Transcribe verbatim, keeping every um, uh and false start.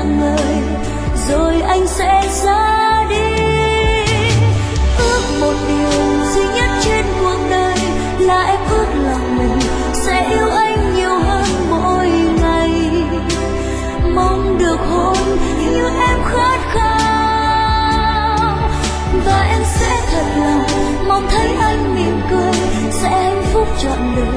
dạng người rồi anh sẽ ra đi. Ước một điều duy nhất trên cuộc đời là em ước lòng mình sẽ yêu anh nhiều hơn mỗi ngày, mong được hôn như em khát khao, và em sẽ thật lòng mong thấy anh mỉm cười sẽ hạnh phúc trọn đời